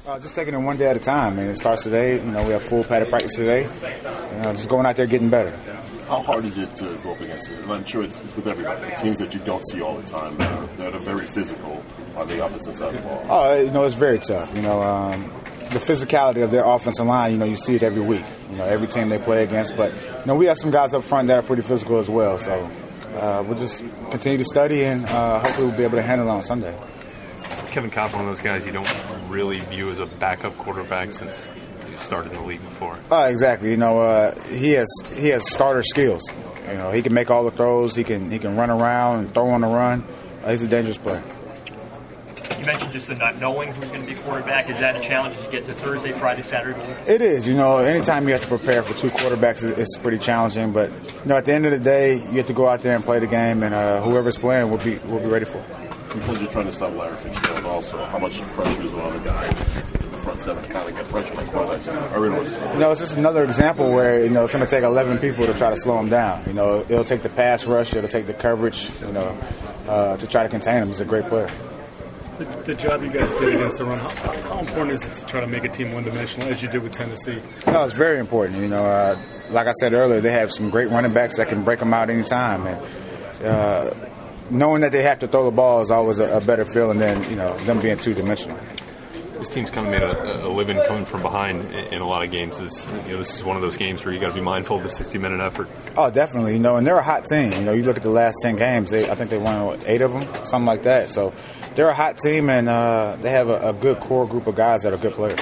Just taking it one day at a time. It starts today. We have full padded practice today. Just going out there getting better. How hard is it to go up against it? I'm sure it's with everybody. Teams that you don't see all the time that are very physical on the offensive side of the ball. It's very tough. The physicality of their offensive line, you see it every week. Every team they play against. But, we have some guys up front that are pretty physical as well. So we'll just continue to study and hopefully we'll be able to handle it on Sunday. Kevin Kolb, one of those guys you don't really view as a backup quarterback since he started in the league before. Exactly. He has starter skills. He can make all the throws. He can run around and throw on the run. He's a dangerous player. You mentioned just the not knowing who's going to be quarterback. Is that a challenge as you get to Thursday, Friday, Saturday? It is. Anytime you have to prepare for two quarterbacks, it's pretty challenging. But at the end of the day, you have to go out there and play the game, and whoever's playing will be ready for it. Because you're trying to stop Larry Fitzgerald also, how much pressure is on the guys in the front seven to kind of get pressure on quarterbacks? It's just another example where, it's going to take 11 people to try to slow him down. It'll take the pass rush, it'll take the coverage, to try to contain him. He's a great player. The job you guys did against the run, how important is it to try to make a team one-dimensional as you did with Tennessee? No, it's very important. Like I said earlier, they have some great running backs that can break them out anytime. And knowing that they have to throw the ball is always a better feeling than them being two-dimensional. This team's kind of made a living coming from behind in a lot of games. This is one of those games where you got to be mindful of the 60-minute effort. Oh, definitely. And they're a hot team. You look at the last 10 games. I think they won 8 of them, something like that. So they're a hot team, and they have a good core group of guys that are good players.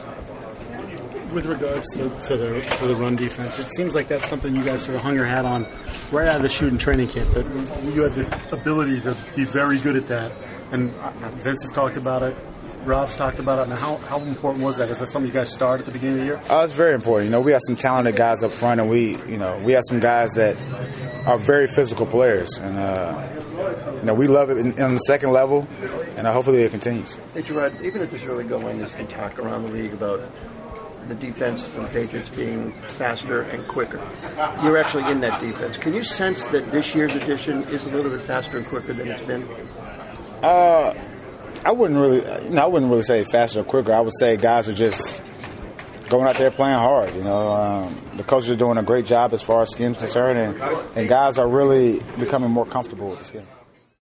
With regards to the run defense, it seems like that's something you guys sort of hung your hat on right out of the shooting training camp, that you had the ability to be very good at that. And Vince has talked about it. Rob's talked about it. And how important was that? Is that something you guys started at the beginning of the year? It's very important. We have some talented guys up front, and we have some guys that are very physical players. And we love it on the second level, and hopefully it continues. Hey, Gerard, even at this early going, there's been talk around the league about the defense for the Patriots being faster and quicker. You're actually in that defense. Can you sense that this year's edition is a little bit faster and quicker than it's been? I wouldn't really say faster or quicker. I would say guys are just going out there playing hard. The coaches are doing a great job as far as scheme's concerned, and guys are really becoming more comfortable with the scheme.